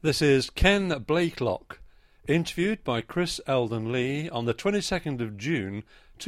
This is Ken Blakelock, interviewed by Chris Eldon Lee on the 22nd of June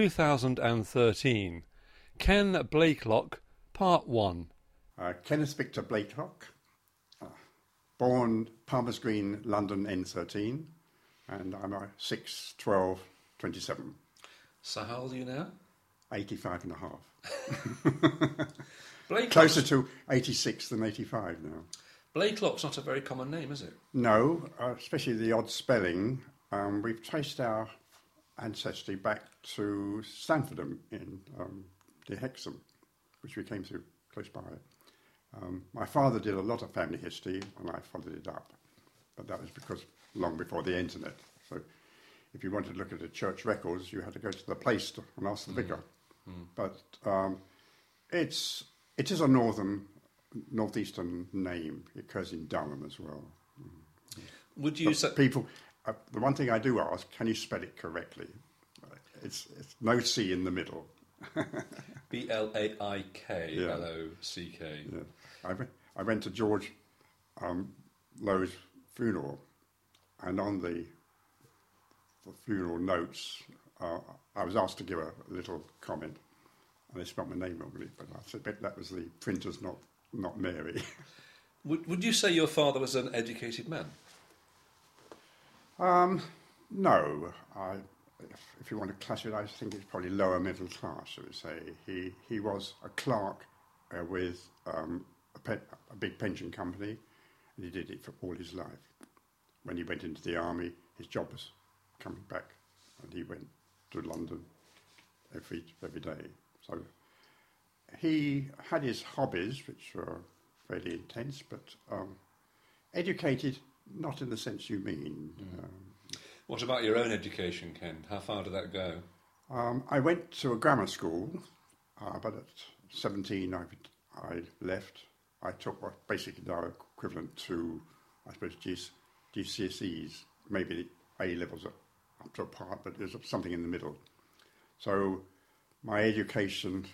2013. Ken Blakelock, Part 1. Kenneth Victor Blakelock, born Palmer's Green, London N13, and I'm 6, 12, 27. So how old are you now? 85 and a half. Blakelock's... Closer to 86 than 85 now. Blakelock's not a very common name, is it? No, especially the odd spelling. We've traced our ancestry back to Stanfordham in the Hexham, which we came to close by. My father did a lot of family history, and I followed it up. But that was because long before the internet. So if you wanted to look at the church records, you had to go to the place and ask the vicar. But it is a northeastern name. It occurs in Durham as well. Would you say... People, the one thing I do ask, can you spell it correctly? It's no C in the middle. Blaiklock. Yeah. I went to George Lowe's funeral, and on the funeral notes, I was asked to give a little comment, and they spelled my name wrongly, but I said that was the printers, not Mary. Would you say your father was an educated man? No. If you want to classify it, I think it's probably lower middle class, I would say. He was a clerk with a big pension company, and he did it for all his life. When he went into the army, his job was coming back, and he went to London every day. So he had his hobbies, which were fairly intense, but educated, not in the sense you mean. What about your own education, Ken? How far did that go? I went to a grammar school, but at 17 I left. I took what basically are equivalent to, I suppose, GCSEs, maybe the A levels up to a part, but there's something in the middle. So my education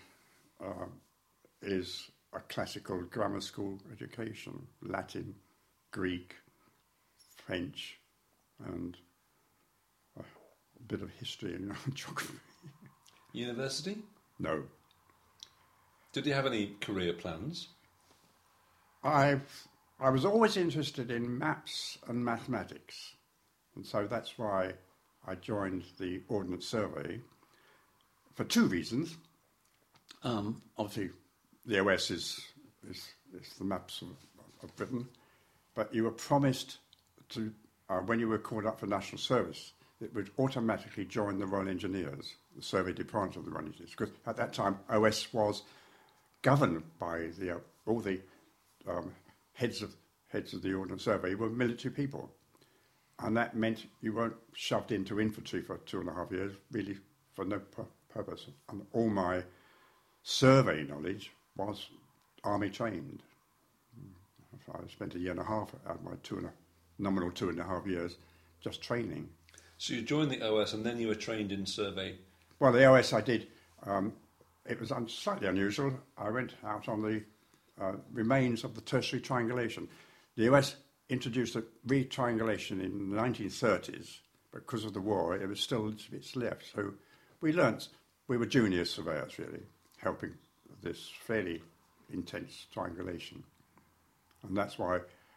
is a classical grammar school education: Latin, Greek, French, and a bit of history and geography. University? No. Did you have any career plans? I was always interested in maths and mathematics, and so that's why I joined the Ordnance Survey for two reasons. Obviously, the OS is the maps of Britain, but you were promised to, when you were called up for national service, it would automatically join the Royal Engineers, the survey department of the Royal Engineers, because at that time OS was governed by all the heads of the Ordnance Survey were military people, and that meant you weren't shoved into infantry for 2.5 years, really for no purpose. And all my survey knowledge was army trained. I spent 1.5 years out of my nominal 2.5 years just training. So you joined the OS and then you were trained in survey? Well, the OS I did, it was slightly unusual. I went out on the remains of the tertiary triangulation. The OS introduced a re-triangulation in the 1930s, but because of the war, it was still a little bit left. So we were junior surveyors, really, helping this fairly intense triangulation. And that's why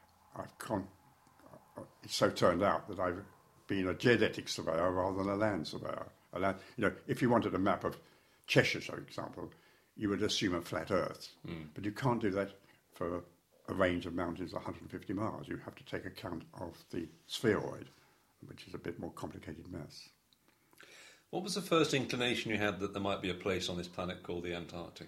it's so turned out that I've been a geodetic surveyor rather than a land surveyor. If you wanted a map of Cheshire, for example, you would assume a flat Earth. But you can't do that for a range of mountains 150 miles. You have to take account of the spheroid, which is a bit more complicated maths. What was the first inclination you had that there might be a place on this planet called the Antarctic?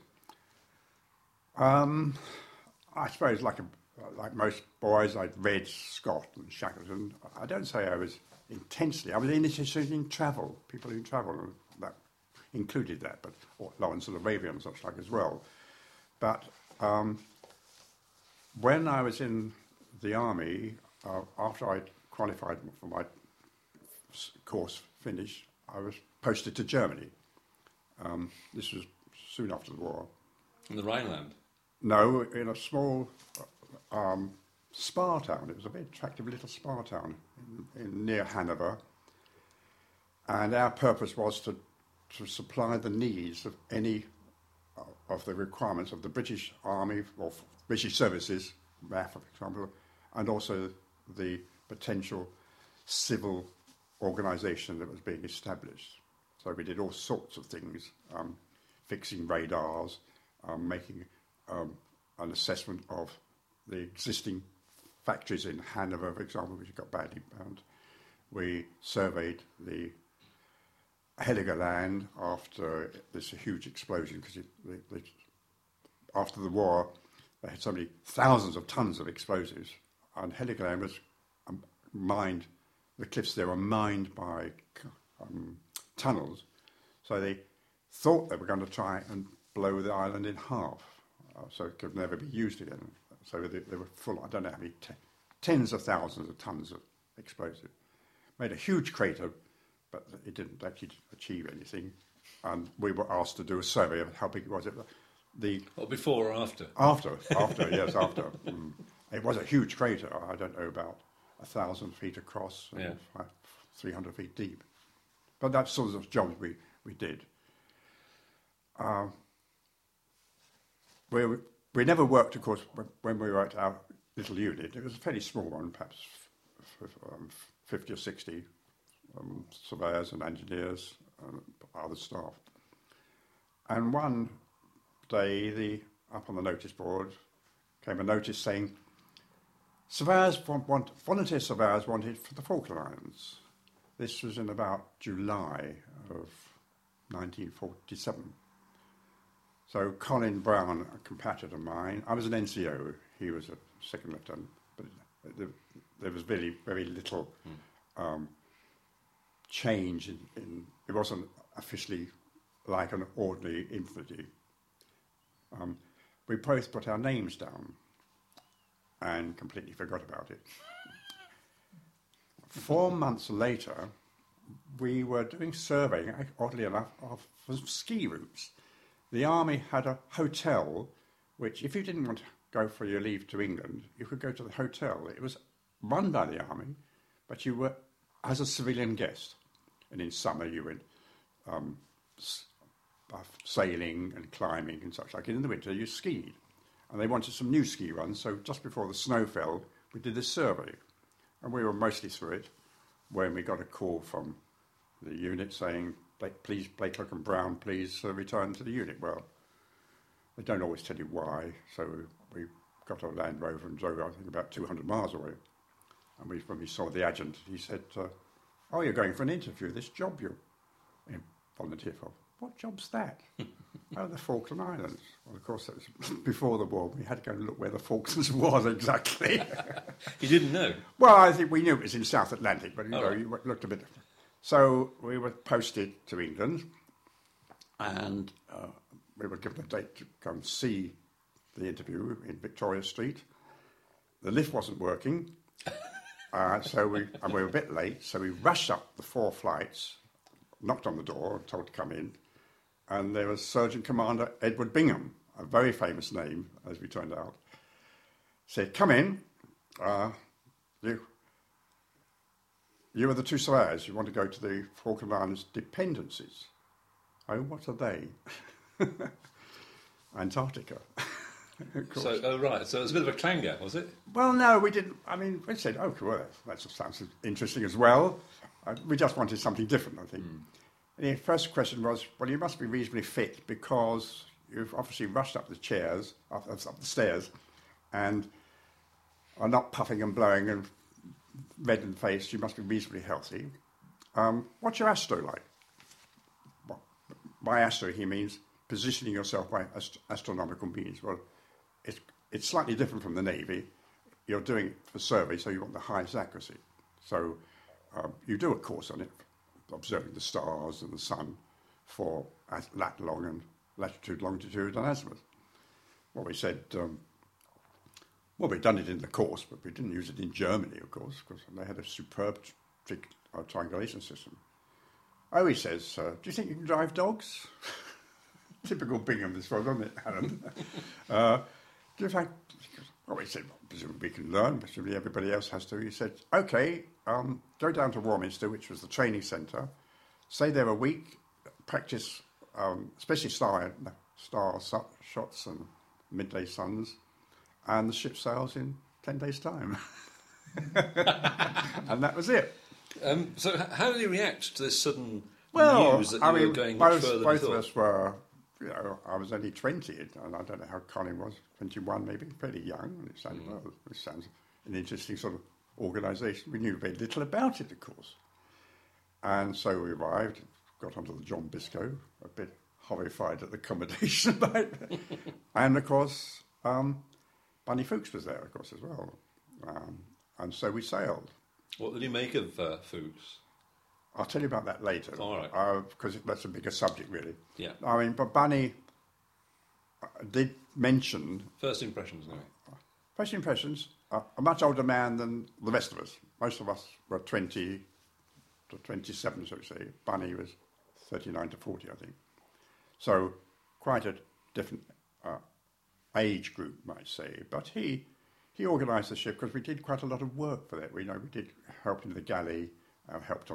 I suppose, like most boys, I'd read Scott and Shackleton. I don't say I was intensely. I was interested in travel, people who travel, that included that, but Lawrence of Arabia and such like as well. But when I was in the army, after I qualified for my course finished, I was posted to Germany. This was soon after the war. In the Rhineland? No, in a small spa town. It was a very attractive little spa town near Hanover. And our purpose was to supply the needs of any of the requirements of the British Army or British Services, RAF, for example, and also the potential civil organisation that was being established. So we did all sorts of things, fixing radars, making an assessment of the existing factories in Hanover, for example, which got badly burned. We surveyed the Heligoland after this huge explosion, because after the war they had so many thousands of tons of explosives, and Heligoland was mined. The cliffs there were mined by tunnels, so they thought they were going to try and blow the island in half, so it could never be used again. So they were full, I don't know how many, tens of thousands of tons of explosive. Made a huge crater, but it didn't actually achieve anything. And we were asked to do a survey of how big was it. Before or after? After, yes, after. It was a huge crater. I don't know, about 1,000 feet across and 300 feet deep. But that's sort of jobs we did. We never worked, of course, when we were at our little unit. It was a fairly small one, perhaps 50 or 60 surveyors and engineers and other staff. And one day, up on the notice board came a notice saying, volunteer surveyors wanted for the Falkland Islands. This was in about July of 1947. So Colin Brown, a compatriot of mine, I was an NCO, he was a second lieutenant, but there was very, very little change in it wasn't officially like an ordinary infantry. We both put our names down and completely forgot about it. 4 months later, we were doing surveying, oddly enough, of ski routes. The army had a hotel, which if you didn't want to go for your leave to England, you could go to the hotel. It was run by the army, but you were as a civilian guest. And in summer you went sailing and climbing and such like. And in the winter you skied. And they wanted some new ski runs, so just before the snow fell, we did this survey. And we were mostly through it when we got a call from the unit saying, please, Blakelock and Brown, please return to the unit. Well, they don't always tell you why, so we got a Land Rover and drove, I think, about 200 miles away. And when we saw the adjutant, he said, oh, you're going for an interview, this job you're volunteer for. What job's that? Oh, the Falkland Islands. Well, of course, that was before the war. We had to go and look where the Falklands was exactly. You didn't know? Well, I think we knew it was in South Atlantic, but Right. you looked a bit. So we were posted to England, and we were given a date to come see the interview in Victoria Street. The lift wasn't working, so we were a bit late. So we rushed up the 4 flights, knocked on the door, told to come in, and there was Sergeant Commander Edward Bingham, a very famous name, as we turned out. Said, "Come in. You are the 2 surveyors. You want to go to the Falkland Islands dependencies." Oh, what are they? Antarctica. Of course. So, right. So it was a bit of a clanger, was it? Well, no, we didn't. I mean, we said, "Oh, well, that sounds interesting as well." We just wanted something different, I think. The first question was, well, you must be reasonably fit because you've obviously rushed up the chairs, up the stairs, and are not puffing and blowing and red in the face. You must be reasonably healthy. What's your astro like? Well, by astro, he means positioning yourself by astronomical means. Well, it's slightly different from the Navy. You're doing it for survey, so you want the highest accuracy. So you do a course on it, observing the stars and the sun for lat long and latitude, longitude, and azimuth. Well, we said, well, we'd done it in the course, but we didn't use it in Germany, of course, because they had a superb triangulation system. Oh, he says, do you think you can drive dogs? Typical Bingham, this was, wasn't it, Alan? Well, he said, well, presumably we can learn, presumably everybody else has to. He said, OK, go down to Warminster, which was the training centre, stay there a week, practice, especially star shots and midday suns, and the ship sails in 10 days' time. And that was it. So how did he react to this sudden Well, news that you were going much further than both you of thought? us were, I was only 20, and I don't know how Colin was, 21 maybe, fairly young. And it sounded, well, this sounds an interesting sort of organisation. We knew very little about it, of course. And so we arrived, got onto the John Biscoe, a bit horrified at the accommodation. And, of course, Bunny Fuchs was there, of course, as well. And so we sailed. What did he make of Fuchs? I'll tell you about that later. All right. Because that's a bigger subject, really. Yeah. I mean, but Bunny did mention... First impressions, anyway. First impressions, a much older man than the rest of us. Most of us were 20 to 27, so to say. Bunny was 39 to 40, I think. So quite a different age group, might say. But he organised the ship because we did quite a lot of work for that. We did help in the galley, helped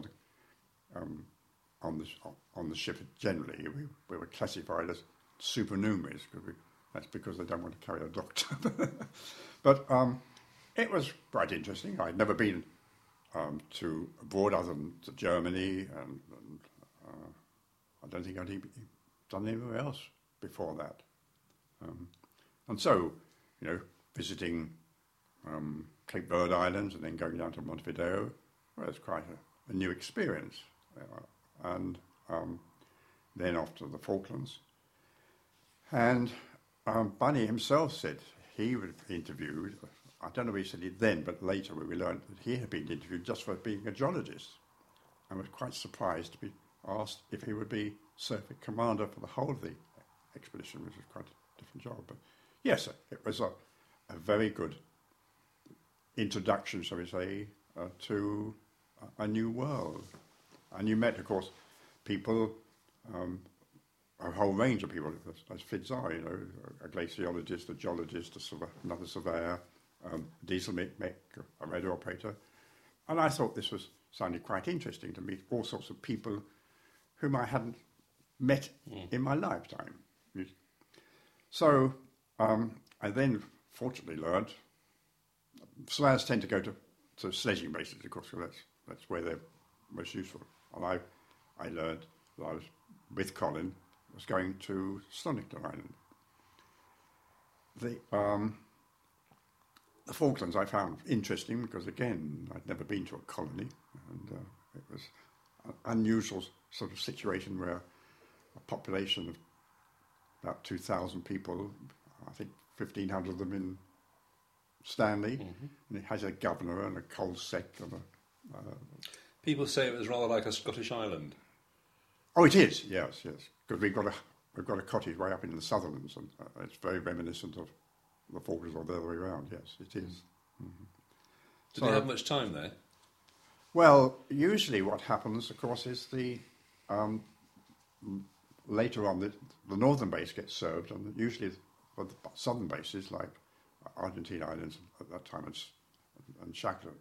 on the ship generally. We were classified as supernumeraries that's because they don't want to carry a doctor. But it was quite interesting. I'd never been to abroad other than to Germany, and I don't think I'd even done anywhere else before that. And so, visiting Cape Verde Islands and then going down to Montevideo, well, it's quite a new experience. And then off to the Falklands. And Bunny himself said he was interviewed, I don't know if he said it then, but later when we learned that he had been interviewed just for being a geologist, and was quite surprised to be asked if he would be survey commander for the whole of the expedition, which was quite a different job. But yes, it was a very good introduction, shall we say, to a new world. And you met, of course, people, a whole range of people, as FIDS are, a glaciologist, a geologist, another surveyor, diesel mech, a radio operator. And I thought this sounded quite interesting to meet all sorts of people whom I hadn't met in my lifetime. So I then fortunately learned, surveyors tend to go to sledging bases, of course, because that's where they're most useful. And I learned that I was with Colin, was going to Stonington Island. The Falklands I found interesting because, again, I'd never been to a colony, and it was an unusual sort of situation where a population of about 2,000 people, I think 1,500 of them in Stanley, and it has a governor and a coal sec and People say it was rather like a Scottish island. Oh, it is, yes, because we've got a cottage way up in the Sutherlands, and it's very reminiscent of the Falklands or the other way around. Yes, it is. Mm-hmm. Did you have much time there? Well, usually what happens, of course, is later on the northern base gets served, and usually for the southern bases like Argentine Islands at that time and Shackleton,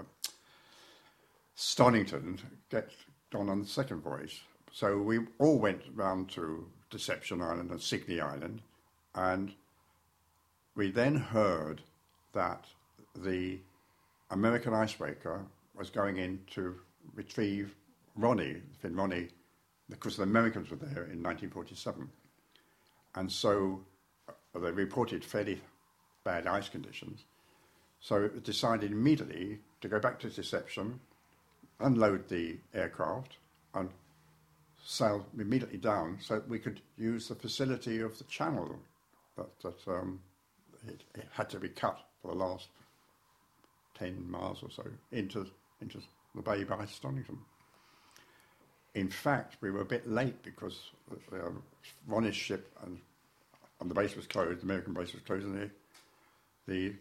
Stonington get gone on the second voyage. So we all went round to Deception Island and Sydney Island, and we then heard that the American icebreaker was going in to retrieve Finn Ronnie, because the Americans were there in 1947. And so they reported fairly bad ice conditions. So it was decided immediately to go back to Deception, unload the aircraft, and sail immediately down so that we could use the facility of the channel that it had to be cut for the last 10 miles or so into the bay by Stonington. In fact, we were a bit late because Ronnie's ship and the base was closed, the American base was closed, and the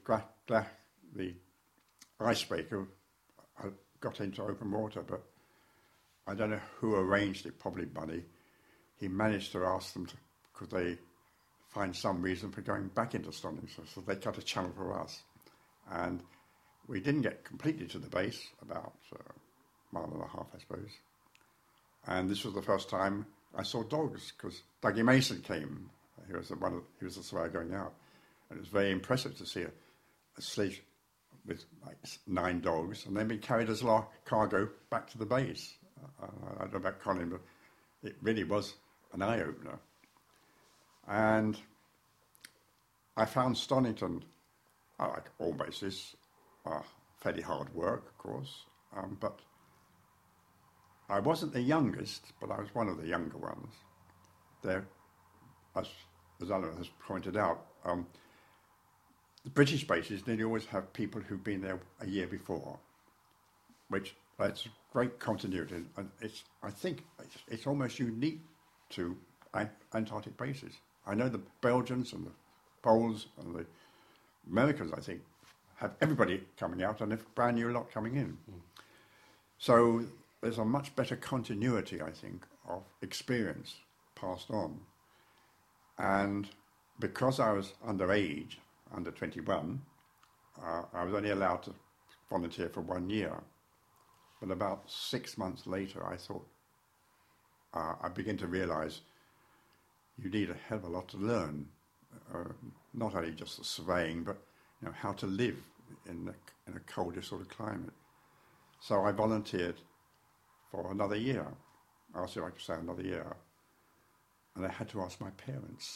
icebreaker got into open water, but I don't know who arranged it, probably Bunny. He managed to ask them could they find some reason for going back into Stonington, so they cut a channel for us. And we didn't get completely to the base, about a mile and a half, I suppose. And this was the first time I saw dogs, because Dougie Mason came. He was the surveyor going out. And it was very impressive to see a sledge with like 9 dogs, and then being carried as cargo back to the base. I don't know about Colin, but it really was an eye-opener. And I found Stonington, like all bases, fairly hard work, of course, but I wasn't the youngest, but I was one of the younger ones. There, as Alan has pointed out, the British bases nearly always have people who've been there a year before, which adds great continuity, and I think it's almost unique to Antarctic bases. I know the Belgians and the Poles and the Americans, I think, have everybody coming out and a brand new lot coming in. So there's a much better continuity, I think, of experience passed on. And because I was underage, under 21, I was only allowed to volunteer for 1 year. But about 6 months later, I thought, I began to realise you need a hell of a lot to learn, not only just the surveying, but how to live in a colder sort of climate. So I volunteered for another year. I asked if I could stay another year, and I had to ask my parents.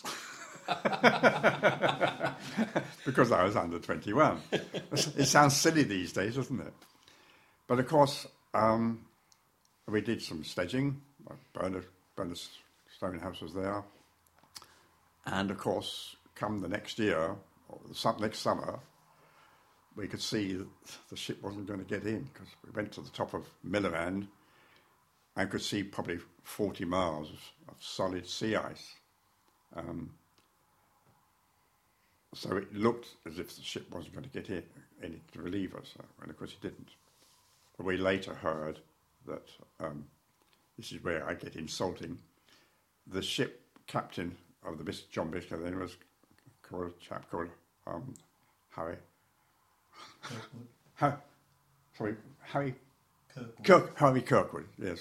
Because I was under 21. It sounds silly these days, doesn't it? But of course, we did some sledging. Bernard Stonehouse was there. And of course, come the next year, or next summer, we could see that the ship wasn't going to get in, because we went to the top of Millerand and could see probably 40 miles of solid sea ice. So it looked as if the ship wasn't going to get in to relieve us, and of course it didn't. But we later heard that, this is where I get insulting, the ship captain of the John Biscoe then was called a chap called Harry. Harry Kirkwood. Harry Kirkwood, yes.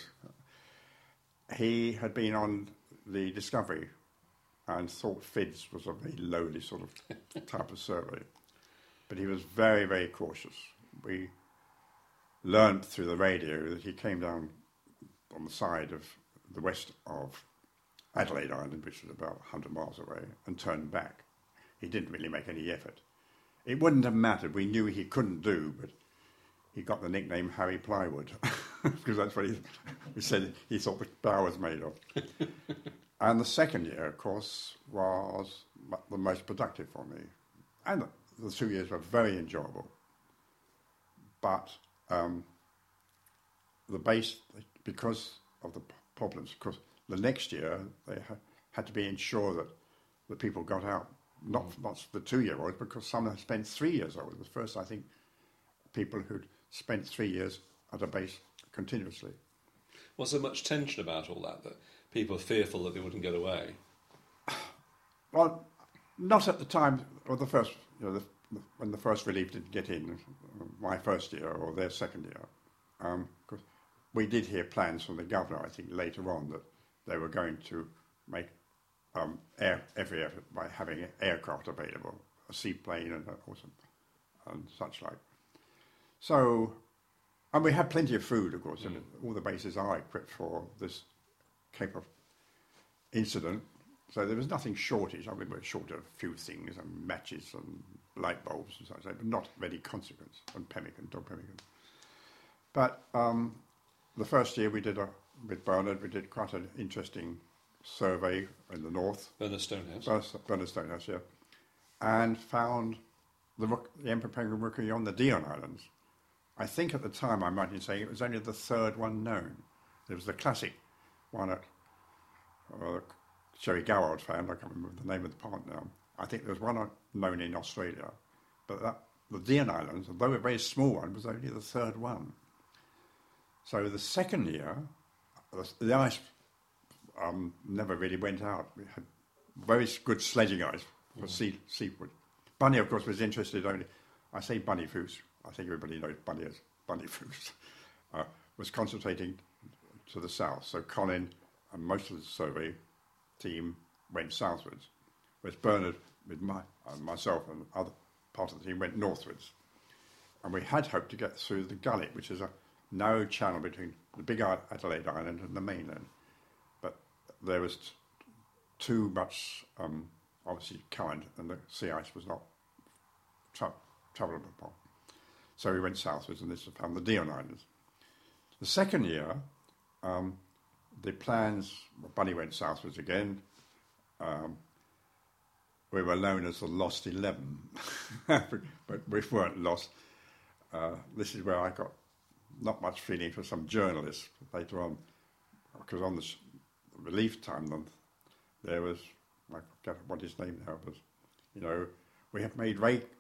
He had been on the Discovery and thought FIDS was a very lowly sort of type of survey. But he was very, very cautious. We learned through the radio that he came down on the side of the west of Adelaide Island, which was about 100 miles away, and turned back. He didn't really make any effort. It wouldn't have mattered. We knew he couldn't do, but he got the nickname Harry Plywood, because that's what he said he thought the bow was made of. And the second year, of course, was the most productive for me. And the 2 years were very enjoyable. But the base, because of the problems, because the next year they had to be ensured that the people got out, not the 2-year-olds, because some had spent 3 years old. The first, I think, people who'd spent 3 years at a base continuously. Was there much tension about all that people were fearful that they wouldn't get away? Well, not at the time, or the first, when the first relief didn't get in, my first year or their second year. Because we did hear plans from the governor, I think, later on, that they were going to make every effort by having aircraft available, a seaplane and such like. So, and we had plenty of food, of course, and all the bases are equipped for this type of incident. So there was nothing shortage. I mean, we were short of a few things, and matches and light bulbs and such, but not of any consequence, and pemmican, dog pemmican. But the first year we did, with Bernard, we did quite an interesting survey in the north. Bernard Stonehouse. Bernard Stonehouse, yeah. And found the Emperor Penguin Rookery on the Dion Islands. I think at the time, I'm right in saying, it was only the third one known. There was the classic one at Sherry Goward found, I can't remember the name of the park now. I think there was one known in Australia, but the Dion Islands, although a very small one, was only the third one. So the second year, the ice never really went out. We had very good sledging guys for seafood. Bunny, of course, was interested only. I say Bunny Foos. I think everybody knows Bunny as Bunny Foos. Was concentrating to the south. So Colin and most of the survey team went southwards, whereas Bernard, with myself and other part of the team, went northwards. And we had hoped to get through the Gullet, which is a narrow channel between the big Adelaide Island and the mainland. But there was too much, obviously, current, and the sea ice was not travelable. So we went southwards, and this was found the Dion Islands. The second year, the plans, Bunny went southwards again. We were known as the Lost 11, but we weren't lost. This is where I got not much feeling for some journalists later on, because on the relief time, there was, I forget what his name now was, we have made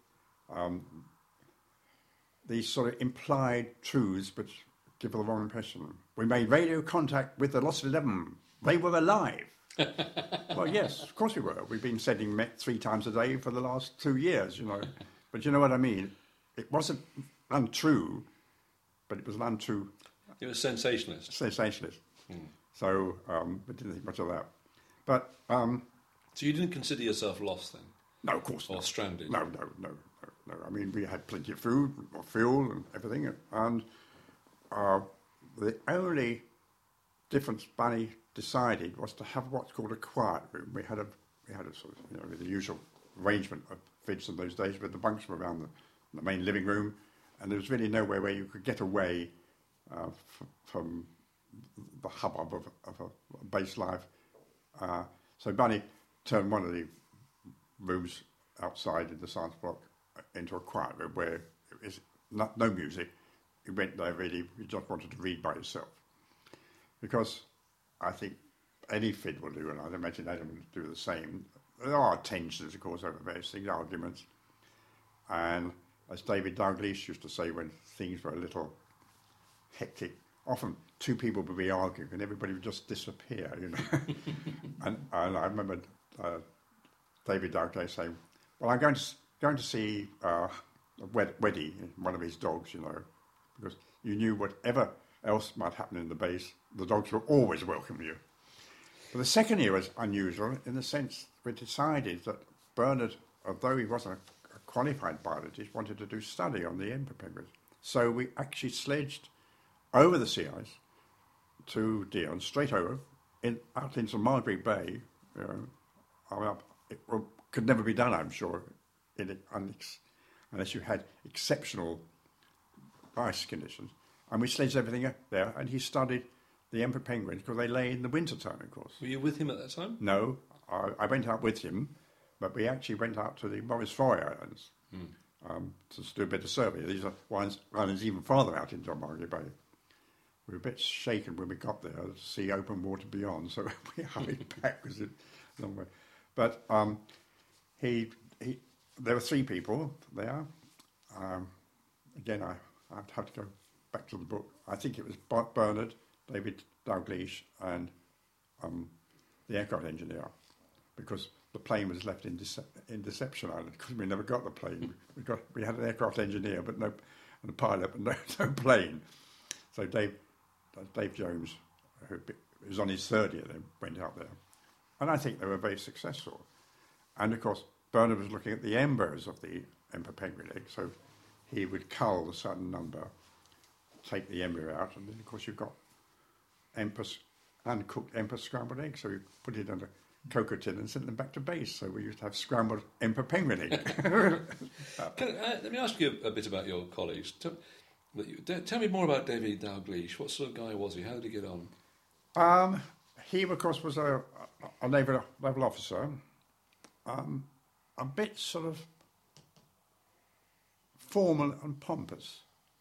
these sort of implied truths, but give the wrong impression. We made radio contact with the Lost 11. They were alive. Well, yes, of course we were. We've been sending Met 3 times a day for the last 2 years, But you know what I mean? It wasn't untrue, but it was an untrue... It was sensationalist. Sensationalist. So we didn't think much of that. But... so you didn't consider yourself lost then? No, of course not. Or stranded? No. I mean, we had plenty of food, or fuel and everything, and the only difference Bunny decided was to have what's called a quiet room. We had a sort of, with the usual arrangement of Fids in those days, with the bunks around the main living room, and there was really nowhere where you could get away from the hubbub of a base life. So Bunny turned one of the rooms outside in the science block into a quiet room where it was no music. You went there really, you just wanted to read by yourself. Because I think any Fid will do, and I'd imagine Adam will do the same. There are tensions, of course, over various things, arguments. And as David Dalglish used to say, when things were a little hectic, often 2 people would be arguing and everybody would just disappear, and I remember David Dalglish saying, well, I'm going to see Weddy, one of his dogs, because you knew whatever else might happen in the base, the dogs will always welcome you. But the second year was unusual in the sense we decided that Bernard, although he wasn't a qualified biologist, wanted to do study on the emperor penguins. So we actually sledged over the sea ice to Dion, straight over, out into Margaret Bay. It could never be done, I'm sure, unless you had exceptional ice conditions. And we sledged everything up there, and he studied the emperor penguins because they lay in the winter time, of course. Were you with him at that time? No, I went out with him, but we actually went out to the Morris Fry Islands to do a bit of survey. These are islands even farther out into Margaret Bay. We were a bit shaken when we got there to see open water beyond, so we hurried back because it's a long way. But there were 3 people there. Again, I'd have to go back to the book. I think it was Bernard, David Dalglish, and the aircraft engineer, because the plane was left in Deception Island because we never got the plane. We had an aircraft engineer, but and a pilot, but no plane. So Dave Jones, who was on his 3rd year, then went out there, and I think they were very successful. And of course, Bernard was looking at the embryos of the emperor penguin egg, so he would cull a certain number, take the embryo out, and then of course you've got uncooked emperor scrambled eggs, so we put it under cocoa tin and sent them back to base. So we used to have scrambled emperor penguin egg. Let me ask you a bit about your colleagues. Tell me more about David Dalglish. What sort of guy was he? How did he get on? He, of course, was a naval officer, a bit sort of formal and pompous,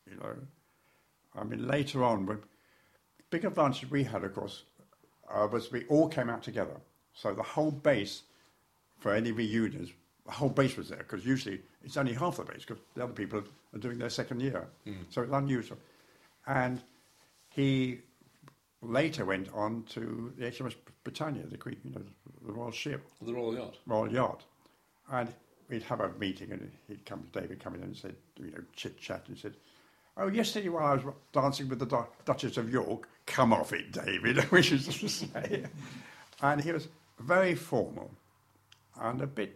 I mean, later on, the big advantage we had, of course, was we all came out together. So the whole base, for any reunions, the whole base was there, because usually it's only half the base, because the other people are doing their 2nd year. So it's unusual. And he later went on to the HMS Britannia, the Queen, the royal ship, The Royal Yacht. royal yacht, and we'd have a meeting, and David come in and said, chit chat, and said, "Oh, yesterday while I was dancing with the Duchess of York, come off it, David," which is to say, and he was very formal and a bit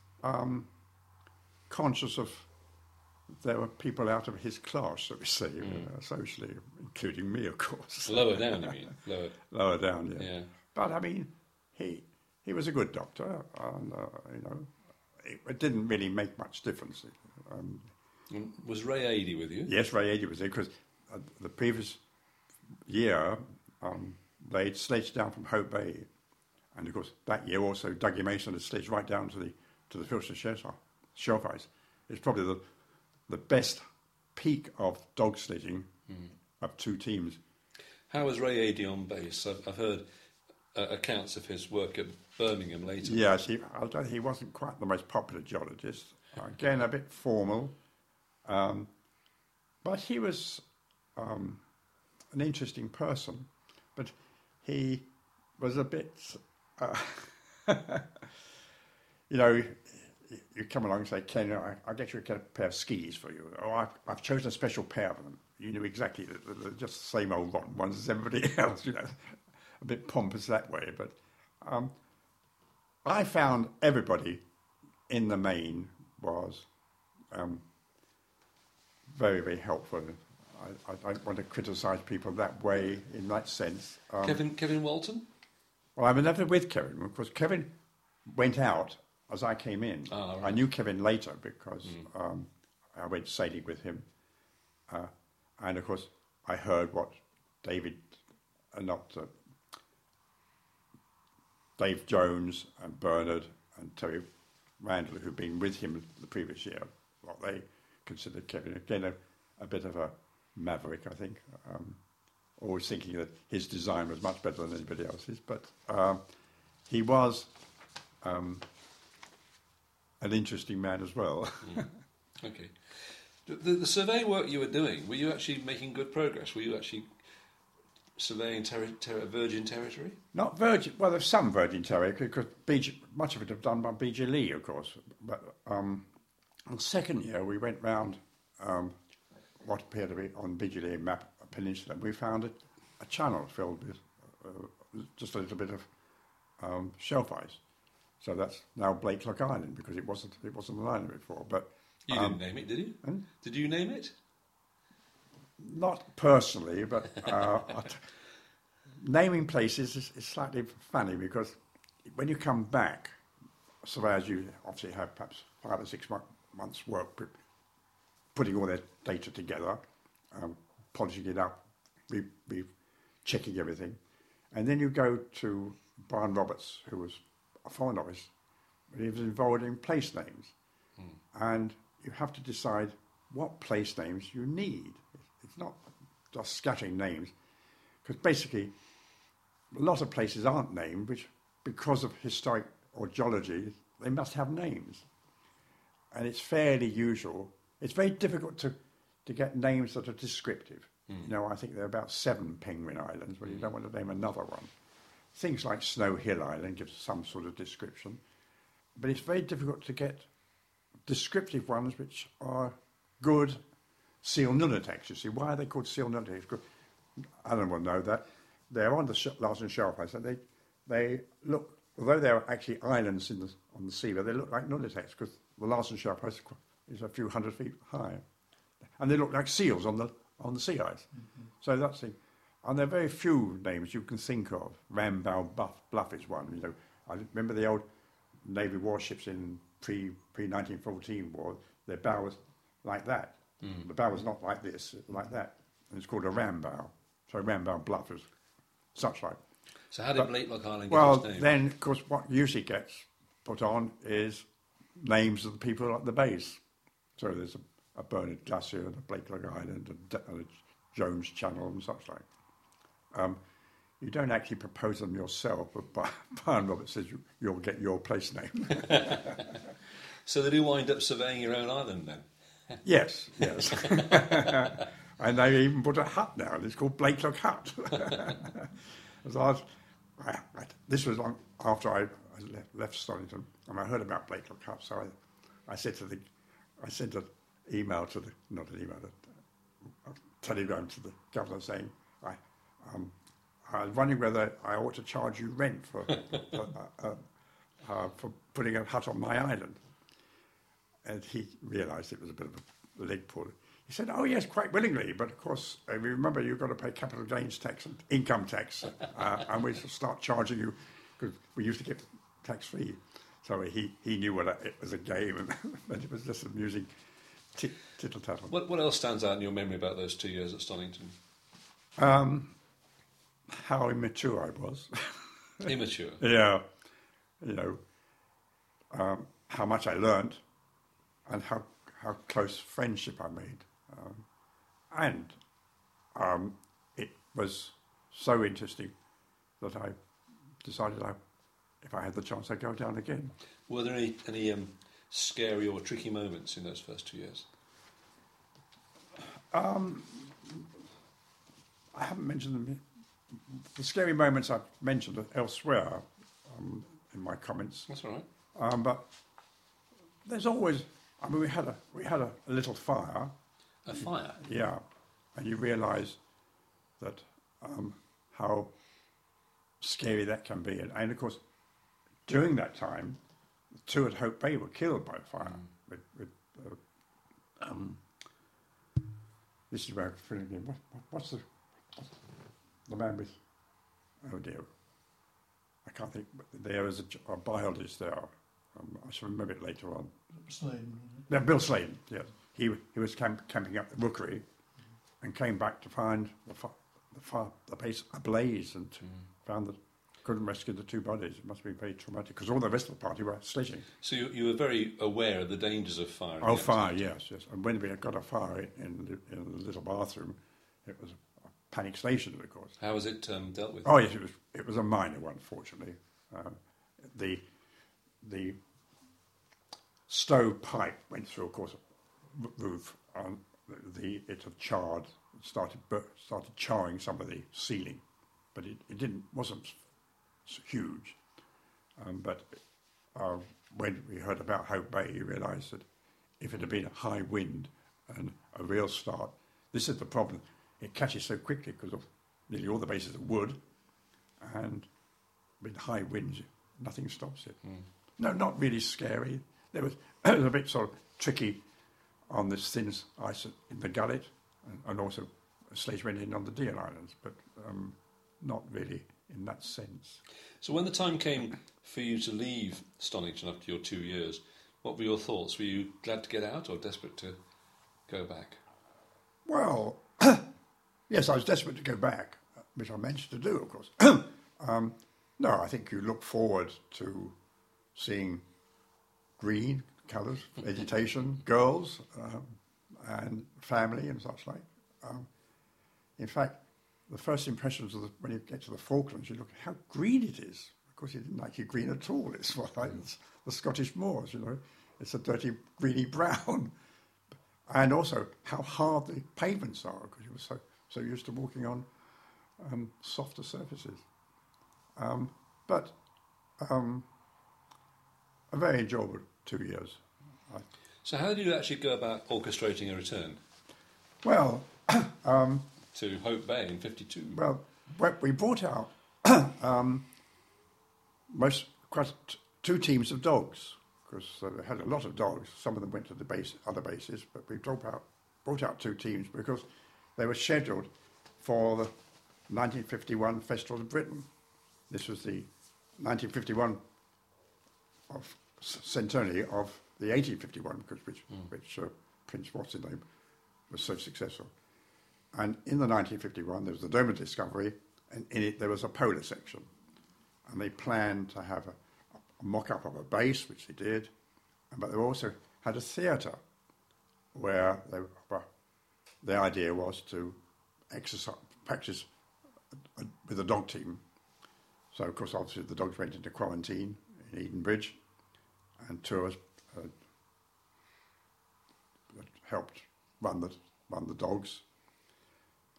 conscious of. There were people out of his class, so we say, socially, including me, of course. Lower down, you mean? Lower down, Yeah. But I mean, he was a good doctor, and it didn't really make much difference. And was Ray Adey with you? Yes, Ray Adey was there because the previous year they'd sledged down from Hope Bay, and of course that year also Dougie Mason had sledged right down to the Filton Shelf Ice. It's probably the best peak of dog sledging of two teams. How was Ray Adey on base? I've heard accounts of his work at Birmingham later. Yes, he wasn't quite the most popular geologist. Again, a bit formal. But he was an interesting person. But he was a bit... you come along and say, "Ken, I'll get you a pair of skis for you." "Oh, I've chosen a special pair of them." You knew exactly, they're just the same old rotten ones as everybody else, A bit pompous that way. But I found everybody in the main was very, very helpful. I don't want to criticise people that way, in that sense. Kevin Walton? Well, I was never with Kevin, because Kevin went out as I came in. Right. I knew Kevin later because I went sailing with him. And, of course, I heard what Dave Jones and Bernard and Terry Randall, who'd been with him the previous year, what they considered Kevin, again, a bit of a maverick, I think. Always thinking that his design was much better than anybody else's. But he was... an interesting man as well. Okay. The survey work you were doing, were you actually making good progress? Were you actually surveying virgin territory? Not virgin. Well, there's some virgin territory, because much of it was done by B.J. Lee, of course. But on the second year, we went round what appeared to be on B.J. Lee map, a peninsula, and we found a channel filled with just a little bit of shelf ice. So that's now Blakelock Island, because it wasn't an island before. But you didn't name it, did you? Did you name it? Not personally, but naming places is slightly funny, because when you come back, so as you obviously have perhaps 5 or 6 months' work putting all their data together, polishing it up, be checking everything, and then you go to Brian Roberts, who was a foreign office, but he was involved in place names. And you have to decide what place names you need. It's not just scattering names, because basically a lot of places aren't named, which, because of historic or geology, they must have names. And it's fairly usual. It's very difficult to get names that are descriptive. I think there are about 7 penguin islands, but you don't want to name another one. Things like Snow Hill Island gives some sort of description, but it's very difficult to get descriptive ones which are good seal nullitex. You see, why are they called seal nullitex? Alan will know that. They're on the Larsen Shelf Ice, and they look, although they're actually islands on the sea, but they look like nullitex, because the Larsen Shelf Ice is a few hundred feet high, and they look like seals on the sea ice. So that's the. And there are very few names you can think of. Rambow Bluff is one. I remember the old Navy warships in pre-1914 war. Their bow was like that. The bow was not like this, like that. And it's called a rambow. So Rambow Bluff is such like. So how did Blakelock Island get well, its name? then, of course, what usually gets put on is names of the people at the base. So there's a Bernard Glacier, and a Blakelock Island, and a Jones Channel, and such like. You don't actually propose them yourself, but Brian Roberts says you'll get your place name. So they do wind up surveying your own island then? Yes. And they even put a hut now, and it's called Blakelock Hut. So this was long after I left Stonington, and I heard about Blakelock Hut, so I sent an email to not an email, a telegram to the governor saying, I was wondering whether I ought to charge you rent for putting a hut on my island. And he realised it was a bit of a leg pull. He said, "Oh yes, quite willingly, but of course, remember you've got to pay capital gains tax and income tax, and we shall start charging you because we used to get tax free." So he knew it was a game, and it was just amusing tittle tattle. What else stands out in your memory about those 2 years at Stonington? How immature I was. Immature. Yeah, how much I learned, and how close friendship I made. And it was so interesting that I decided if I had the chance, I'd go down again. Were there any scary or tricky moments in those first 2 years? I haven't mentioned them. The scary moments I've mentioned elsewhere in my comments. That's all right. But there's always. I mean, we had a little fire. A fire? Yeah, and you realise that how scary that can be, and of course, during that time, the two at Hope Bay were killed by fire. This is where I'm feeling again. What's the man with? Oh dear, I can't think. There was a biologist there. I shall remember it later on. Slane. Yeah, Bill Slane, yes. He was camping up the rookery and came back to find the base ablaze and found that couldn't rescue the two bodies. It must be very traumatic because all the rest of the party were sledging. So you were very aware of the dangers of fire. Oh, fire, yes. And when we had got a fire in the little bathroom, it was a panic station, of course. How was it dealt with? Oh, yes, it was a minor one, fortunately. The stove pipe went through, of course, roof. It had charred, started charring some of the ceiling, but it wasn't huge. But when we heard about Hope Bay, you realised that if it had been a high wind and a real start, this is the problem. It catches so quickly because nearly all the bases are wood, and with high winds, nothing stops it. No, not really scary. It was a bit sort of tricky on this thin ice in the gullet, and also a sledge went in on the Dean Islands, but not really in that sense. So when the time came for you to leave Stonington after your 2 years, what were your thoughts? Were you glad to get out or desperate to go back? Well, yes, I was desperate to go back, which I managed to do, of course. No, I think you look forward to seeing green colours, vegetation, girls, and family and such like. In fact, the first impressions when you get to the Falklands, you look at how green it is. Of course, you didn't like it green at all. It's like the Scottish moors, It's a dirty, greeny brown. And also how hard the pavements are, because you were so used to walking on softer surfaces. But a very enjoyable 2 years. So how did you actually go about orchestrating a return? Well, to Hope Bay in 52. Well, we brought out quite two teams of dogs, because they had a lot of dogs. Some of them went to the other bases, but we brought out two teams because they were scheduled for the 1951 Festival of Britain. This was the 1951 centenary of the 1851, which Prince What's-his-name was so successful. And in the 1951, there was the Dome of Discovery, and in it there was a polar section. And they planned to have a mock-up of a base, which they did, but they also had a theatre where the idea was to practice with a dog team. So, of course, obviously the dogs went into quarantine in Edenbridge, and two of us helped run the dogs.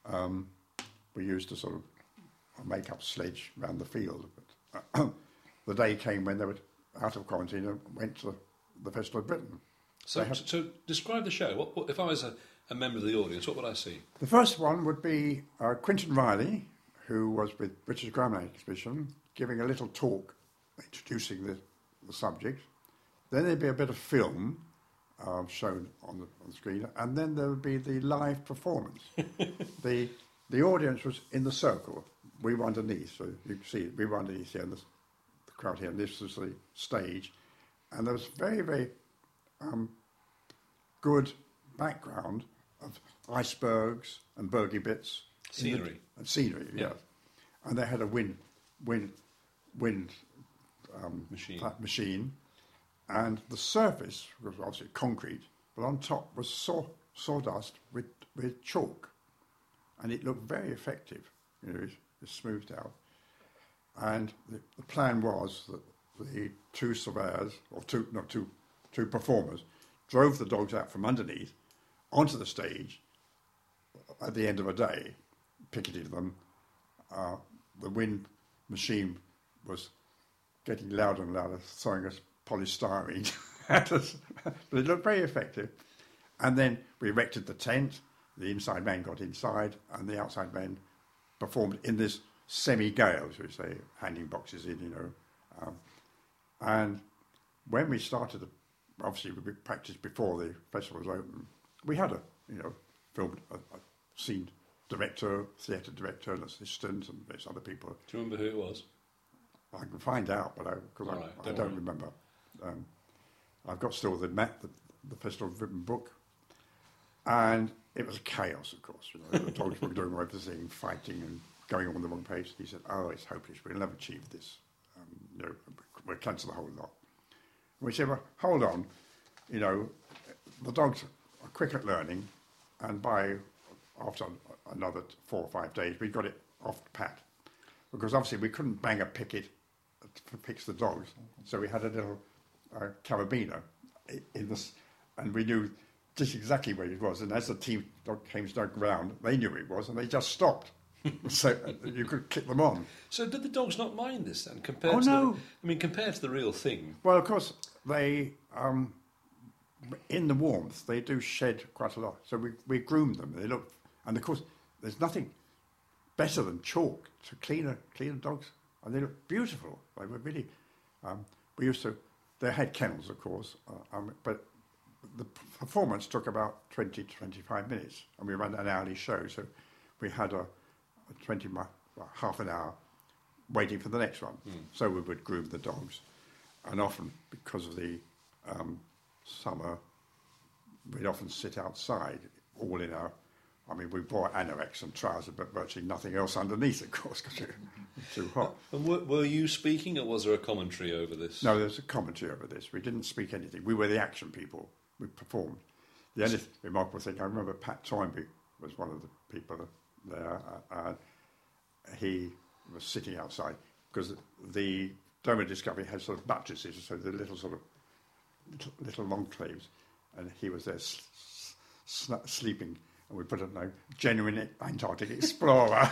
we used to sort of make up sledge around the field. But the day came when they were out of quarantine and went to the Festival of Britain. So describe the show. What if I was a member of the audience, what would I see? The first one would be Quentin Riley, who was with British Grammar Exhibition, giving a little talk introducing the subject. Then there'd be a bit of film shown on the screen, and then there would be the live performance. The audience was in the circle. We were underneath, so you can see we were underneath here, and the crowd here, and this was the stage. And there was very, very good background of icebergs and bergy bits. Scenery. Scenery, yeah. And they had a wind machine. And the surface was obviously concrete, but on top was sawdust with chalk. And it looked very effective. You know, it smoothed out. And the plan was that the two surveyors, or two performers, drove the dogs out from underneath onto the stage at the end of a day, picketed them. The wind machine was getting louder and louder, throwing us polystyrene at us, but it looked very effective. And then we erected the tent, the inside man got inside, and the outside man performed in this semi-gale, so we say, handing boxes in, you know. And when we started, obviously we practiced before the festival was open, we had a scene director, theatre director, an assistant, and there's other people. Do you remember who it was? I can find out, but I don't remember. I've got still the Festival of Britain book, and it was chaos, of course. You know, the dogs were doing everything, fighting and going on the wrong pace. He said, "Oh, it's hopeless. We'll never achieve this. You know, we'll cancel the whole lot." And we said, "Well, hold on. You know, the dogs are quick at learning, and after another 4 or 5 days, we got it off pat, because obviously we couldn't bang a picket to fix the dogs, so we had a little carabiner in this, and we knew just exactly where it was. And as the team came to ground, they knew it was, and they just stopped, so you could kick them on." So did the dogs not mind this then? Oh no! Compared to the real thing. Well, of course they. In the warmth, they do shed quite a lot. So we groomed them. They look, and of course, there's nothing better than chalk to clean dogs, and they look beautiful. They were really. They had kennels, of course, but the performance took about 20 to 25 minutes, and we ran an hourly show. So we had a half an hour waiting for the next one. So we would groom the dogs, and often because of the summer, we'd often sit outside, all in our. I mean, we wore anoraks and trousers, but virtually nothing else underneath, of course, because it was too hot. And were you speaking, or was there a commentary over this? No, there's a commentary over this. We didn't speak anything. We were the action people. We performed. The only remarkable thing, I remember Pat Toynbee was one of the people there. He was sitting outside, because the Dome of Discovery has sort of buttresses, so the little sort of little enclaves, and he was there sleeping, and we put a note, "Genuine Antarctic Explorer."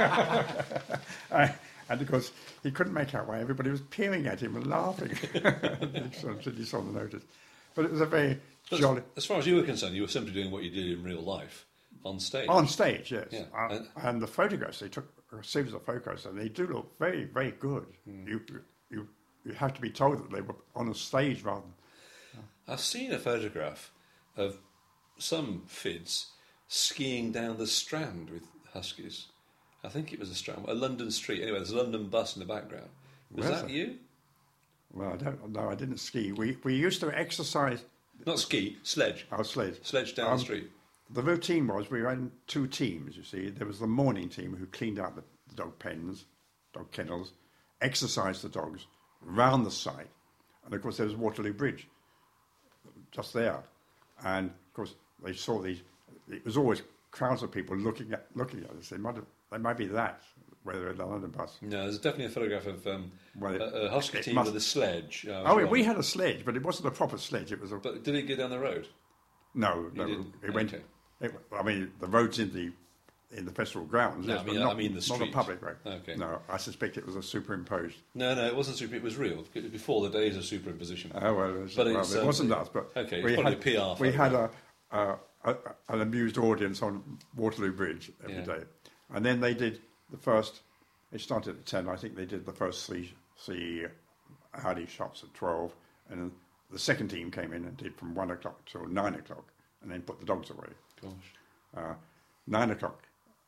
And of course, he couldn't make out why everybody was peering at him and laughing. He saw the notice. But it was a very jolly... As far as you were concerned, you were simply doing what you did in real life, on stage. On stage, yes. Yeah. And the photographs, they took a series of photographs, and they do look very, very good. You have to be told that they were on a stage rather than... I've seen a photograph of some Fids skiing down the Strand with huskies. I think it was a London street. Anyway, there's a London bus in the background. Was that you? Well, I don't know. I didn't ski. We used to exercise... Not ski, sledge. Oh, sledge. Sledge down the street. The routine was we ran 2 teams, you see. There was the morning team who cleaned out the dog pens, dog kennels, exercised the dogs, round the site. And, of course, there was Waterloo Bridge just there. And, of course, they saw these... It was always crowds of people looking at us. They might be that, whether in the London bus. No, there's definitely a photograph of a husky team with a sledge. We had a sledge, but it wasn't a proper sledge. It was a... But did it get down the road? No, it went... Okay. The roads in in the festival grounds. No, Yes, I mean- but not, I mean the not a street. public way. Okay. No, I suspect it was a superimposed. No, it wasn't super. It was real. Before the days of superimposition. Oh well, it But wasn't us. But okay, it's we probably had, a PR we had photograph. an amused audience on Waterloo Bridge every day, and then they did the first. It started at 10. I think they did the first three Audi shots at 12, and then the second team came in and did from 1 o'clock till 9 o'clock, and then put the dogs away. Gosh. 9 o'clock.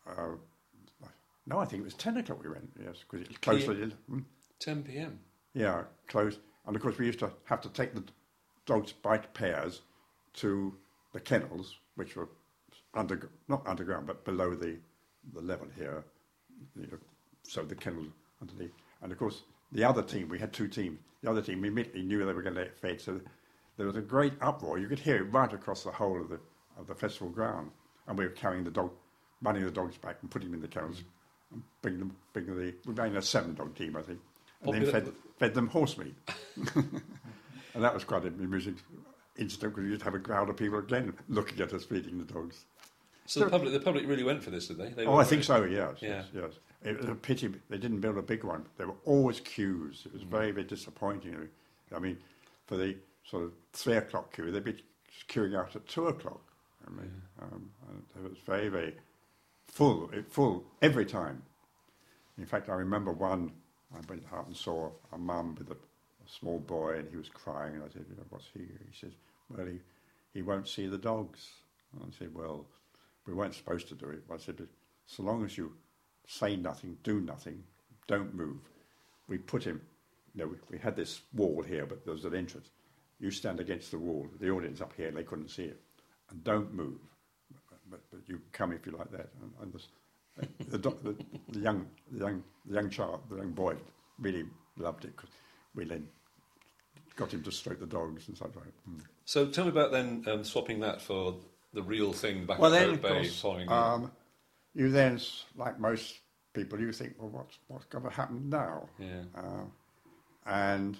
No, I think it was 10 o'clock we went. Yes, because it was close to 10 p.m. Yeah, close. And of course, we used to have to take the dogs by pairs to the kennels, which were not underground, but below the level here. So the kennels underneath. And of course, the other team, we had two teams. The other team immediately knew they were going to get fed, so there was a great uproar. You could hear it right across the whole of the festival ground. And we were carrying running the dogs back and putting them in the kennels, and we ran a 7-dog team, I think, and then fed them horse meat. And that was quite an amusing incident because you'd have a crowd of people again looking at us feeding the dogs. So the public really went for this, did they? I think so. Yes. Yeah. Yes. It was a pity they didn't build a big one. There were always queues. It was very, very disappointing. I mean, for the sort of 3 o'clock queue, they'd be queuing out at 2 o'clock. I mean, and it was very, very full every time. In fact, I remember one. I went out and saw a mum with a small boy, and he was crying. And I said, "What's he?" He says, "Well, he won't see the dogs." And I said, "Well, we weren't supposed to do it." I said, "But so long as you say nothing, do nothing, don't move." We put him. We had this wall here, but there was an entrance. You stand against the wall. The audience up here, they couldn't see it, and don't move. But you come if you like that. And the young boy really loved it because we then got him to stroke the dogs and such like. So tell me about then swapping that for the real thing back Well, at then, Hope of Bay. course, Following you then, like most people, you think, well, what's going to happen now? Yeah. And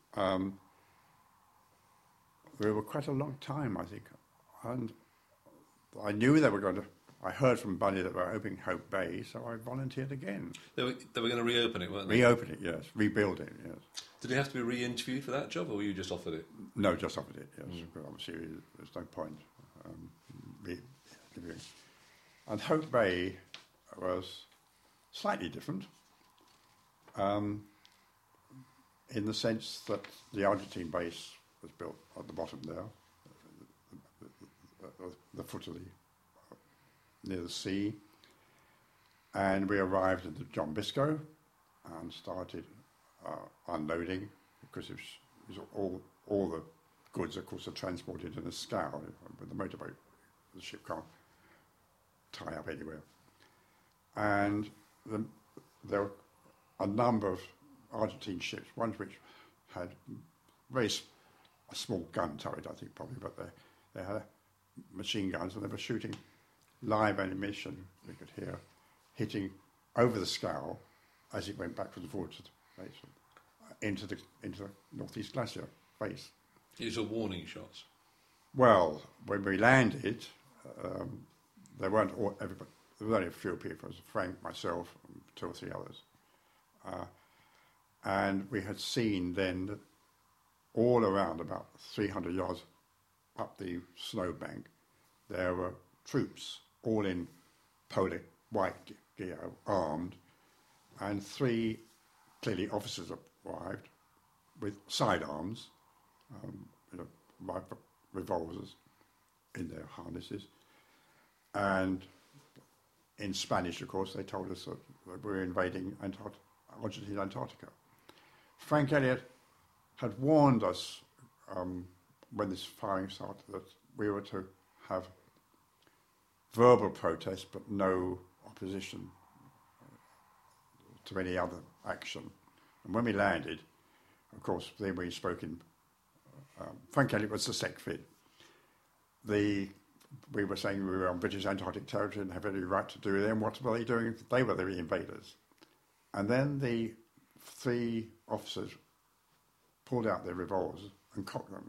we were quite a long time, I think. And I knew they were going to. I heard from Bunny that they were opening Hope Bay, so I volunteered again. They were going to reopen it, weren't they? Reopen it, yes. Rebuild it, yes. Did you have to be re-interviewed for that job, or were you just offered it? No, just offered it, yes. But obviously, there's no point. Re-interviewing. And Hope Bay was slightly different in the sense that the Argentine base was built at the bottom there, the foot of near the sea, and we arrived at the John Biscoe and started unloading because it was all the goods, of course, are transported in a scow with the motorboat. The ship can't tie up anywhere. And there were a number of Argentine ships, one which had a small gun turret, I think, probably, but they had machine guns, and they were shooting live ammunition, we could hear, hitting over the scow as it went backwards and forwards into the Northeast Glacier face. These are warning shots. Well, when we landed, there weren't everybody. There was only a few people. It was Frank, myself, and 2 or 3 others. And we had seen then that all around, about 300 yards up the snowbank, there were troops, all in polo white gear, armed, and 3 clearly officers arrived with sidearms, revolvers in their harnesses, and in Spanish, of course, they told us that we were invading Argentina, Antarctica. Frank Elliott had warned us when this firing started that we were to have verbal protest but no opposition to any other action. And when we landed, of course, then we spoke in... Frank Elliott was the SecFid. We were saying we were on British Antarctic territory and have any right to do them. What were they doing? They were the invaders. And then the 3 officers pulled out their revolvers and cocked them.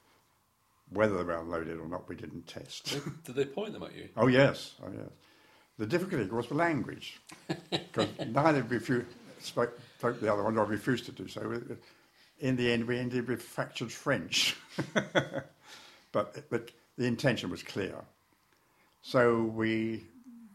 Whether they were unloaded or not, we didn't test. Did they point them at you? Oh yes. The difficulty was the language, because neither spoke the other one, or refused to do so. In the end, we ended with fractured French, but the intention was clear. So we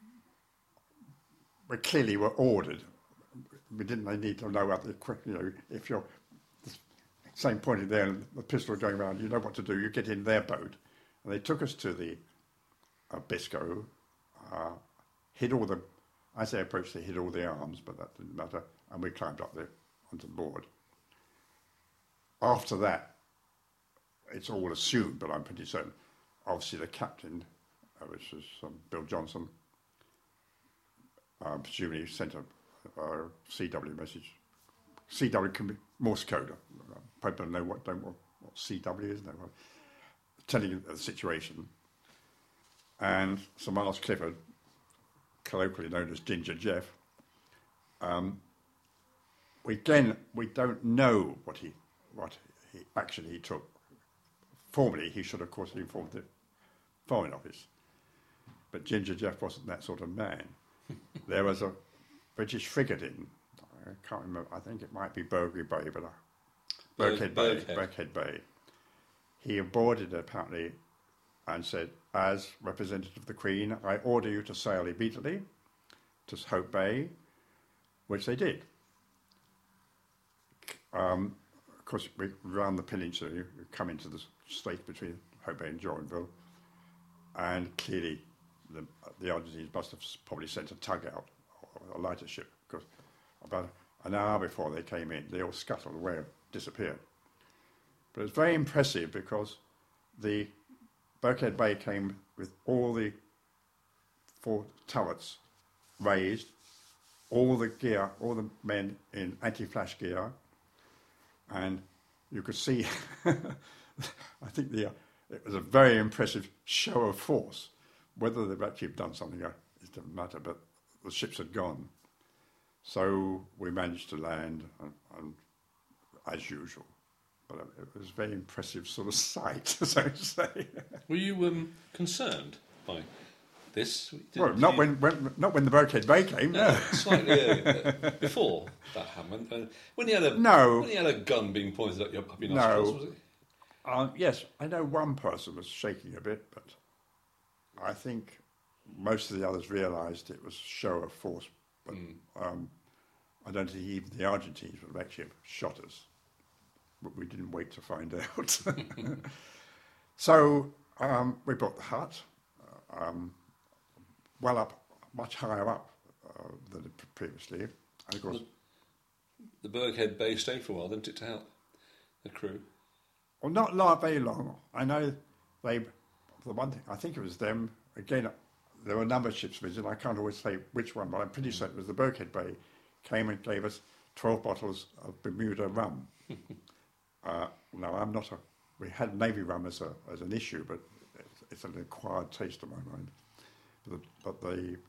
clearly were ordered. We didn't need to know other, if you're same pointed there and the pistol going around, you know what to do. You get in their boat, and they took us to the Biscoe, hid all the. As they approached, they hid all the arms, but that didn't matter, and we climbed up there onto board. After that, it's all assumed, but I'm pretty certain. Obviously, the captain, which was Bill Johnson, presumably sent a CW message. CW can be Morse code. People don't know what CW is, telling you the situation. And Sir Miles Clifford, colloquially known as Ginger Jeff, we don't know what action he took. Formally, he should, of course, have informed the Foreign Office. But Ginger Jeff wasn't that sort of man. There was a British frigate in, I can't remember, I think it might be Burghley Bay, but Birkhead Bay. He boarded apparently and said, as representative of the Queen, I order you to sail immediately to Hope Bay, which they did. Of course, around the peninsula, you come into the strait between Hope Bay and Joinville, and clearly the Argentines must have probably sent a tug out, or a lighter ship, because about an hour before they came in, they all scuttled away and disappeared. But it was very impressive because the Birkhead Bay came with all the 4 turrets raised, all the gear, all the men in anti-flash gear, and you could see, I think it was a very impressive show of force. Whether they've actually done something, it doesn't matter, but the ships had gone. So we managed to land, and as usual. But it was a very impressive sort of sight, so to say. Were you concerned by this? Well, not when the Birkhead Bay came. No, slightly earlier. Before that happened, when you had a gun being pointed at your nostrils, was it? Yes, I know one person was shaking a bit, but I think most of the others realised it was a show of force. But I don't think even the Argentines would have actually shot us. But we didn't wait to find out. So we built the hut, well up, much higher up than previously. And of course, the Birkhead Bay stayed for a while, didn't it, to help the crew? Well, not very long. I know the one thing, I think it was them, again, there were a number of ships visiting, I can't always say which one, but I'm pretty certain it was the Birkhead Bay, came and gave us 12 bottles of Bermuda rum. Now, we had Navy rum as an issue, but it's an acquired taste in my mind. But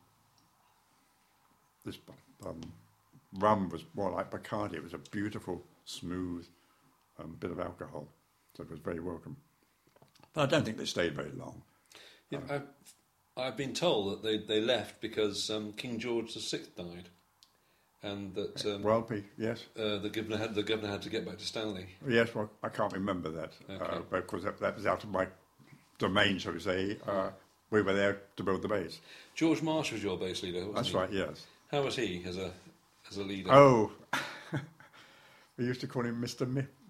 this rum was more like Bacardi. It was a beautiful, smooth bit of alcohol, so it was very welcome. But I don't think they stayed very long. Yeah, I've been told that they left because King George VI died, and that yes, the governor had to get back to Stanley. Yes, well, I can't remember that, okay. but of course that was out of my domain, shall we say. We were there to build the base. George Marsh was your base leader, wasn't That's he? right, yes. How was he as a leader? Oh, we used to call him Mr.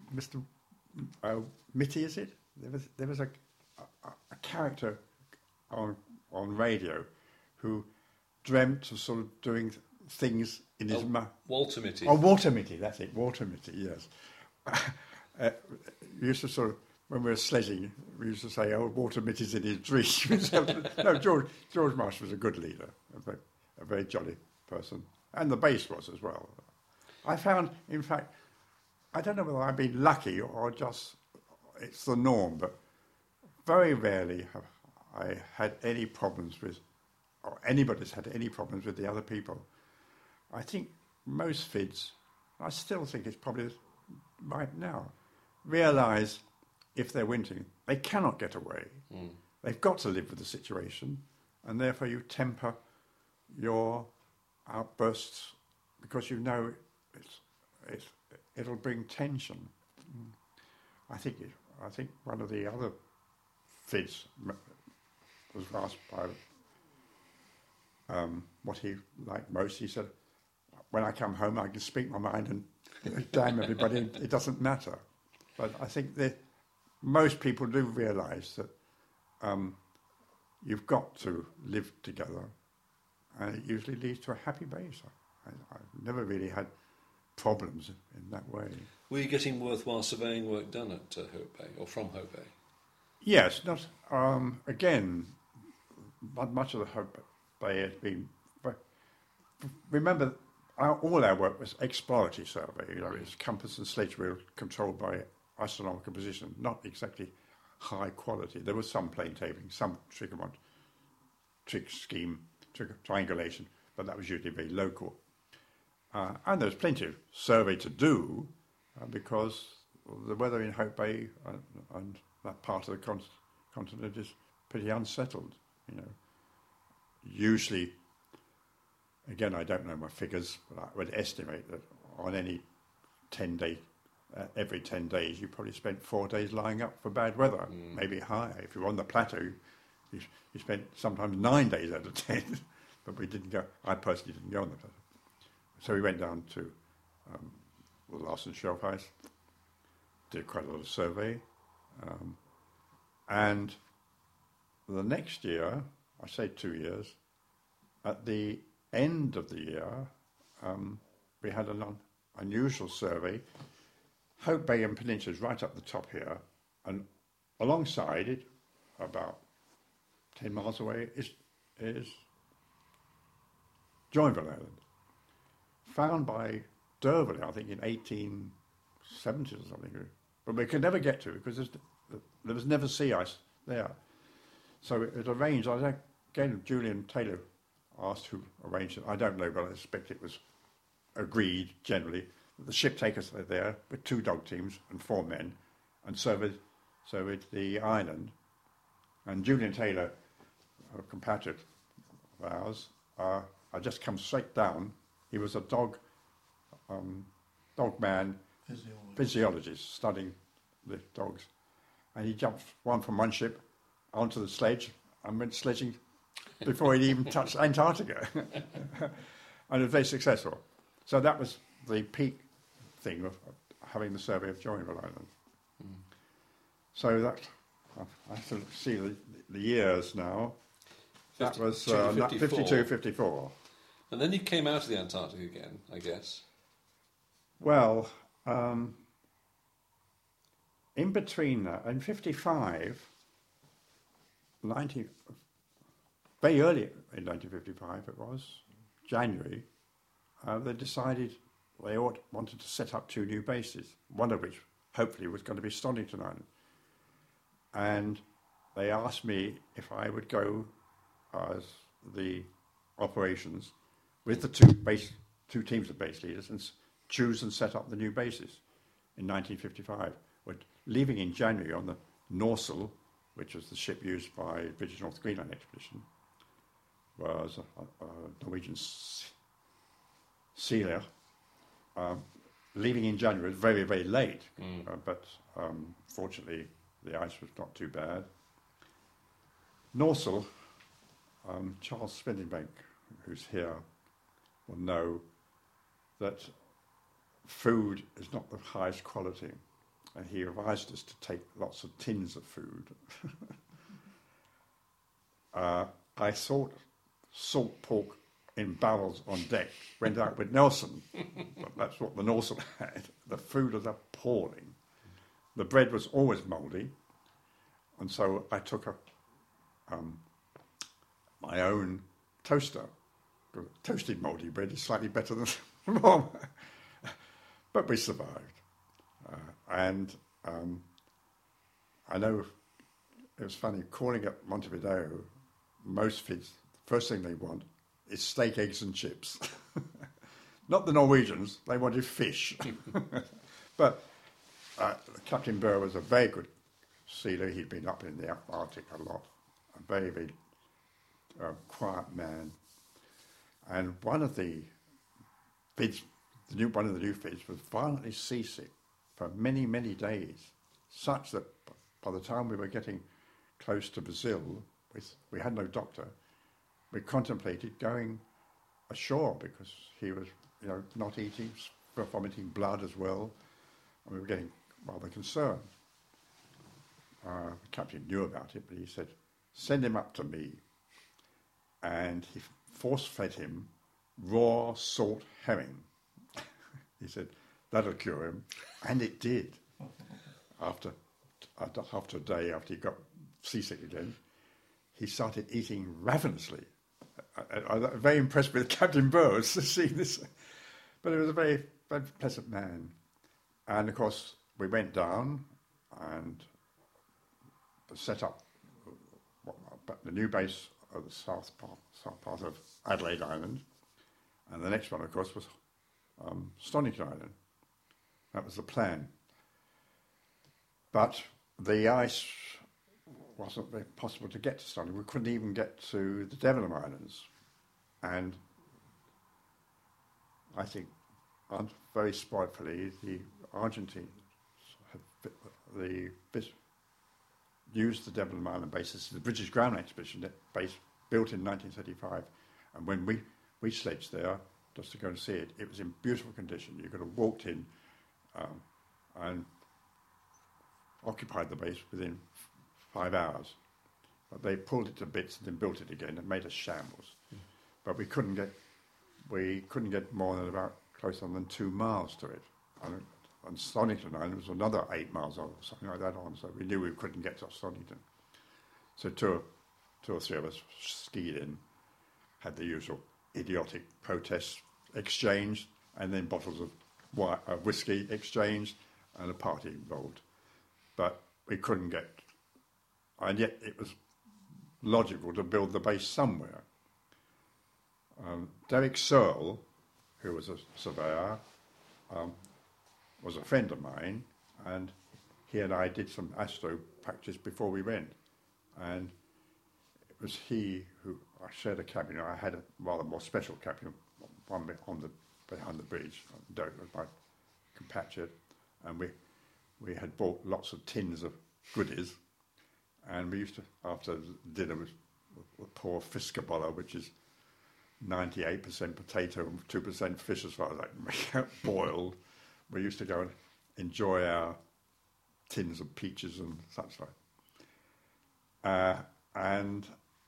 Mitty, is it? There was a character on radio who dreamt of sort of doing things in his mouth. Walter Mitty. Oh, Walter Mitty, that's it, Walter Mitty, yes. We used to sort of, when we were sledging, we used to say, oh, Walter Mitty's in his dreams. No, George Marsh was a good leader, a very jolly person. And the base was as well. I found, in fact, I don't know whether I've been lucky or just it's the norm, but very rarely have I had any problems with, or anybody's had any problems with the other people. I think most FIDs, I still think it's probably right now, realise if they're winning, they cannot get away. They've got to live with the situation, and therefore you temper your outbursts because you know it'll bring tension. I think one of the other FIDs was asked by what he liked most. He said, "When I come home, I can speak my mind and damn everybody. It doesn't matter." But I think that most people do realise that you've got to live together, and it usually leads to a happy base. I've never really had problems in that way. Were you getting worthwhile surveying work done at Hope Bay, or from Hope Bay? Yes, not again. Not much of the Hope Bay has been. But remember, all our work was exploratory survey. You know, it's compass and sledge wheel controlled by astronomical position, not exactly high quality. There was some plane tabling, some triangulation, but that was usually very local. And there's plenty of survey to do because the weather in Hope Bay and that part of the continent is pretty unsettled. You know, usually, again, I don't know my figures, but I would estimate that on any 10-day, every 10 days, you probably spent 4 days lying up for bad weather, maybe higher. If you're on the plateau, you spent sometimes 9 days out of 10, but we didn't go. I personally didn't go on the plateau. So we went down to the Larsen Shelf Ice, did quite a lot of survey, and the next year, I say 2 years, at the end of the year, we had an unusual survey. Hope Bay and Peninsula is right up the top here, and alongside it, about 10 miles away, is Joinville Island, found by D'Urville, I think, in 1870s or something. But we could never get to it because there was never sea ice there. So it was arranged. Again, Julian Taylor asked who arranged it. I don't know, but I suspect it was agreed generally that the ship take us there with 2 dog teams and 4 men and surveyed the island. And Julian Taylor, a compatriot of ours, I just come straight down. He was a dog man, physiologist, studying the dogs. And he jumped from one ship onto the sledge and went sledging before he'd even touched Antarctica. And it was very successful. So that was the peak thing of having the survey of Joinville Island. So that, I have to see the years now. That was 52, 54. And then you came out of the Antarctic again, I guess. Well, in between that, in 55, very early in 1955 it was, January, they decided they wanted to set up 2 new bases, one of which hopefully was going to be Stonington Island. And they asked me if I would go as the operations with the 2 teams of base leaders and choose and set up the new bases in 1955. We're leaving in January on the Norsel, which was the ship used by British North Greenland expedition, was a Norwegian sealer. Leaving in January, very, very late, but fortunately the ice was not too bad. Norsel, Charles Spindingbank, who's here, will know that food is not the highest quality, and he advised us to take lots of tins of food. I thought salt pork in barrels on deck, went out with Nelson, but that's what the Norsel had. The food was appalling. The bread was always mouldy, and so I took my own toaster. Toasted mouldy bread is slightly better than warm, but we survived. And I know it was funny, calling at Montevideo, most FIDs, first thing they want is steak, eggs and chips. Not the Norwegians, they wanted fish. But Captain Burr was a very good sealer. He'd been up in the Arctic a lot, a very, very quiet man. And one of the FIDs, one of the new FIDs, was violently seasick for many, many days, such that by the time we were getting close to Brazil, we had no doctor. We contemplated going ashore because he was, not eating, vomiting blood as well, and we were getting rather concerned. The captain knew about it, but he said, "Send him up to me." And he force-fed him raw salt herring. He said, "That'll cure him." And it did. After a day, after he got seasick again, he started eating ravenously. I was very impressed with Captain Burrows to see this. But he was a very, very pleasant man. And of course, we went down and set up the new base of the south part of Adelaide Island. And the next one, of course, was Stonington Island. That was the plan. But the ice wasn't very possible to get to Stonington. We couldn't even get to the Devonham Islands. And I think, very spitefully, the Argentines used the Devonham Island base. This is the British Ground Expedition base built in 1935. And when we sledged there, just to go and see it, it was in beautiful condition. You could have walked in and occupied the base within 5 hours. But they pulled it to bits and then built it again and made a shambles. But we couldn't get more than about closer than 2 miles to it. And Stonington Island was another 8 miles or something like that on, so we knew we couldn't get to Stonington. So two or three of us skied in, had the usual idiotic protests exchanged, and then bottles of whiskey exchanged, and a party involved. But we couldn't get, and yet it was logical to build the base somewhere. Derek Searle, who was a surveyor, was a friend of mine, and he and I did some astro practice before we went. And it was he who, I shared a cabin. I had a rather more special cabin, one behind the bridge. Derek was my compatriot, and we had bought lots of tins of goodies, and we used to, after dinner, we pour fiscabola, which is 98% potato and 2% fish, as far as I can make out, boiled. We used to go and enjoy our tins of peaches and such like. And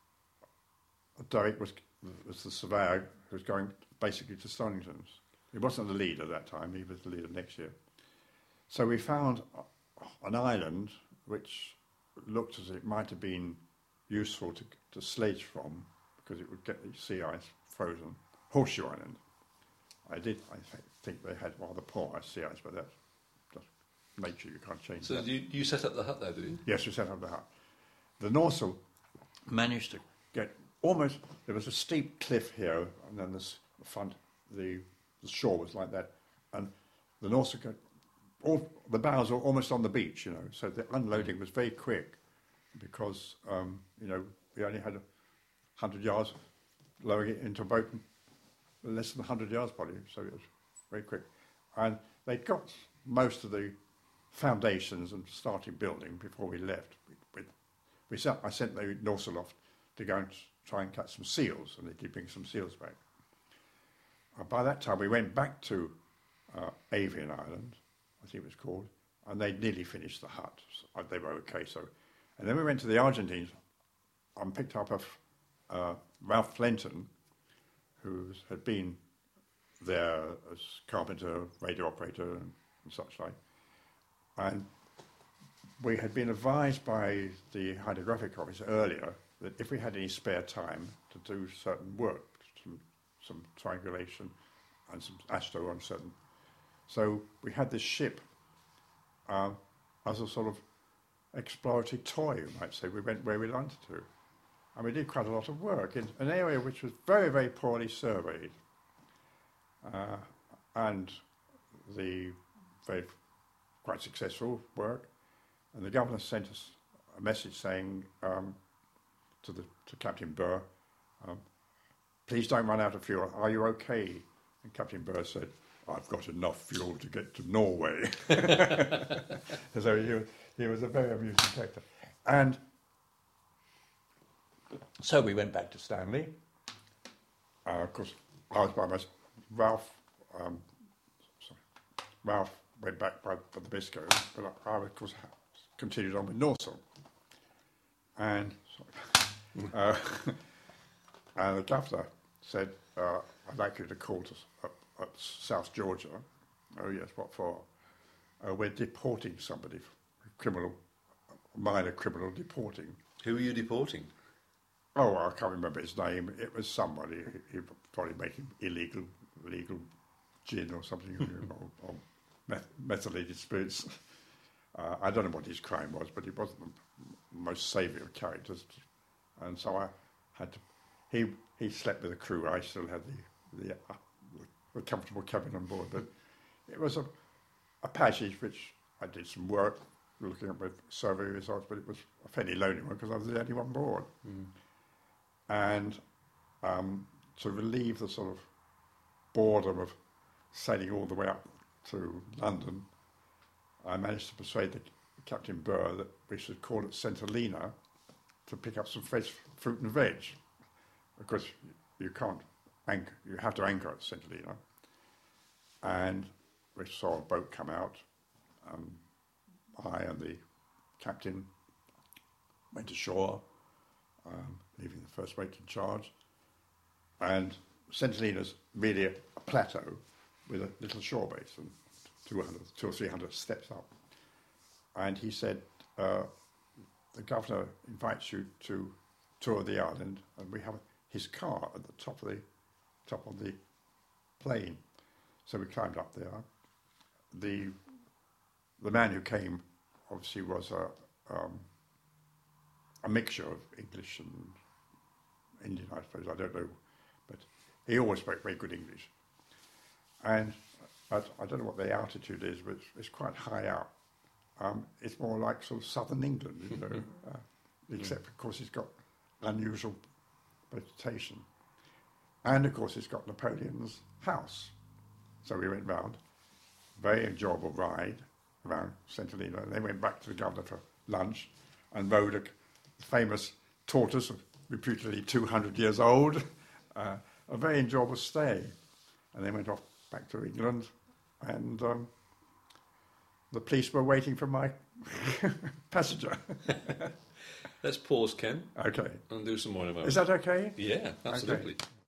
Derek was the surveyor who was going basically to Stonington's. He wasn't the lead at that time, he was the leader next year. So we found an island which looked as if it might have been useful to sledge from, because it would get the sea ice frozen. Horseshoe Island. I think they had rather poor sea ice, but that's just nature, you can't change that. So you set up the hut there, did you? Yes, we set up the hut. The Norsal managed to get almost, there was a steep cliff here, and then the shore was like that, and the Norsal, all the bows were almost on the beach, so the unloading was very quick, because, we only had 100 yards lowering it into a boat, less than 100 yards probably, so it was very quick. And they got most of the foundations and started building before we left. I sent the Norsal off to go and try and catch some seals, and they did bring some seals back. By that time, we went back to Avian Island, I think it was called, and they'd nearly finished the hut. So they were okay. And then we went to the Argentines and picked up Ralph Flenton, who had been there as carpenter, radio operator, and such like. And we had been advised by the hydrographic office earlier that if we had any spare time to do certain work, some triangulation and some astro on certain. So we had this ship as a sort of exploratory toy, you might say. We went where we wanted to. And we did quite a lot of work in an area which was very, very poorly surveyed. And the quite successful work. And the governor sent us a message saying to Captain Burr, please don't run out of fuel. Are you okay? And Captain Burr said, I've got enough fuel to get to Norway. So he was a very amusing character. And so we went back to Stanley. Of course, I was by myself. Ralph went back by the Biscoe, but I, of course, continued on with Norfolk. And and the governor said, I'd like you to call to up South Georgia. Oh yes, what for? We're deporting somebody, minor criminal deporting. Who were you deporting? Oh, I can't remember his name. It was somebody. He was probably making illegal gin or something, or methylated spirits. I don't know what his crime was, but he wasn't the most savoury of characters. And so I had to. He slept with the crew. I still had the comfortable cabin on board. But it was a passage which I did some work looking at my survey results, but it was a fairly lonely one because I was the only one on board. Mm. And to relieve the sort of boredom of sailing all the way up to London, I managed to persuade Captain Burr that we should call at St Helena to pick up some fresh fruit and veg. Of course, you can't anchor; you have to anchor at St Helena. And we saw a boat come out. I and the captain went ashore, leaving the first mate in charge. And St Helena's really a plateau with a little shore base and 200 or 300 steps up. And he said, the governor invites you to tour the island, and we have his car at the top of the plane. So we climbed up there. The man who came obviously was a mixture of English and Indian, I suppose. I don't know, but he always spoke very good English. And I don't know what the altitude is, but it's quite high up. It's more like sort of southern England, you know, except of course it's got unusual vegetation. And of course it's got Napoleon's house. So we went round, very enjoyable ride around St Helena. And then went back to the governor for lunch and rode a famous tortoise, reputedly 200 years old, a very enjoyable stay. And then went off back to England, and the police were waiting for my passenger. Let's pause, Ken. Okay. And do some more in a moment. Is that okay? Yeah, absolutely. Okay.